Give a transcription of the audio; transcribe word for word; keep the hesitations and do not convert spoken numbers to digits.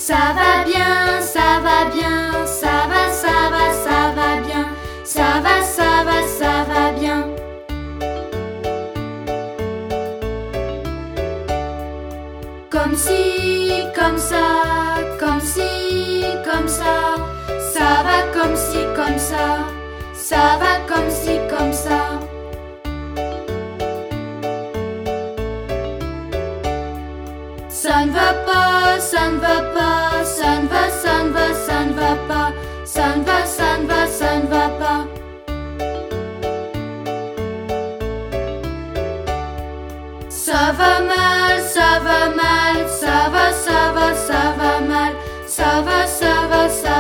Ça va bien, ça va bien, ça va, ça va, ça va bien. Ça va, ça va, ça va bien. Comme si, comme ça, comme si, comme ça. Ça va comme si, comme ça. Ça va comme si, comme ça. Ça ne va pas, ça ne va pas, ça ne va, ça ne va, ça ne va pas. Ça ne va, ça ne va, ça ne va pas. Ça va mal, ça va mal, ça va, ça va, ça va mal. Ça va, ça va, ça